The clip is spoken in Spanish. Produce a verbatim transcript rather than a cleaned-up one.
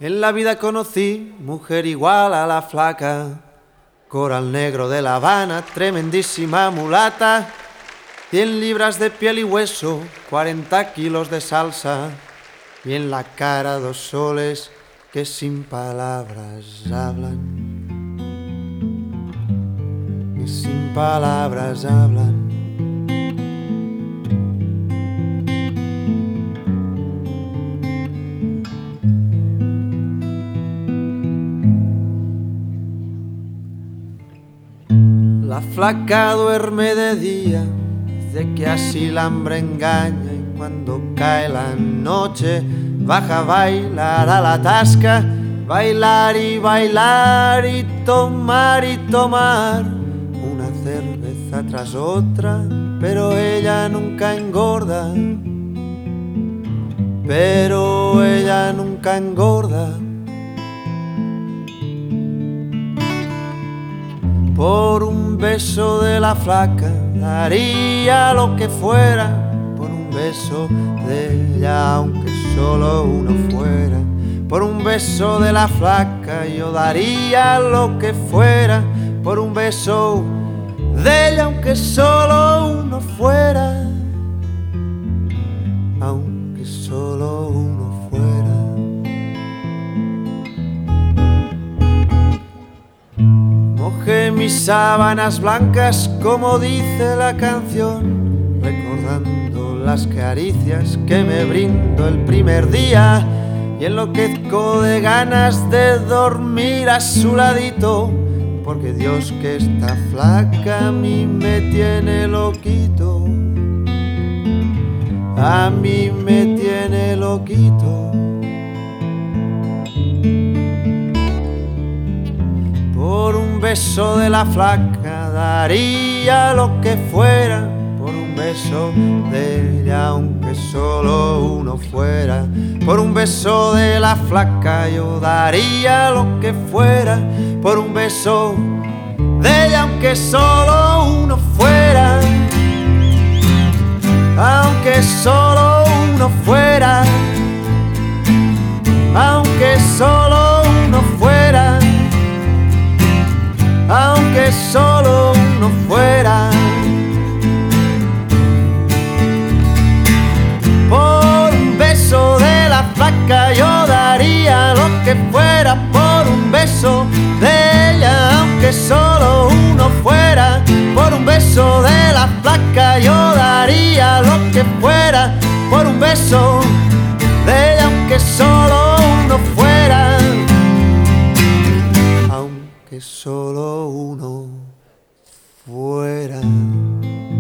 En la vida conocí mujer igual a la flaca, coral negro de La Habana, tremendísima mulata, cien libras de piel y hueso, cuarenta kilos de salsa, y en la cara dos soles que sin palabras hablan, que sin palabras hablan. La flaca duerme de día, dice que así la hambre engaña, y cuando cae la noche baja a bailar a la tasca, bailar y bailar y tomar y tomar una cerveza tras otra, pero ella nunca engorda, pero ella nunca engorda. Por un beso de la flaca daría lo que fuera, por un beso de ella aunque solo uno fuera. Por un beso de la flaca yo daría lo que fuera, por un beso de ella aunque solo uno fuera, aunque solo uno fuera. Mojé mis sábanas blancas como dice la canción, recordando las caricias que me brindó el primer día, y enloquezco de ganas de dormir a su ladito, porque Dios que esta flaca a mí me tiene loquito, a mí me tiene loquito. Por un beso de la flaca daría lo que fuera, por un beso de ella aunque solo uno fuera. Por un beso de la flaca yo daría lo que fuera, por un beso de ella aunque solo uno fuera, aunque solo uno fuera, aunque solo uno fuera, aunque solo uno fuera. Por un beso de la flaca yo daría lo que fuera, por un beso de ella aunque solo uno fuera. Por un beso de la flaca yo daría lo que fuera, por un beso de ella aunque solo uno fuera, aunque solo uno fuera.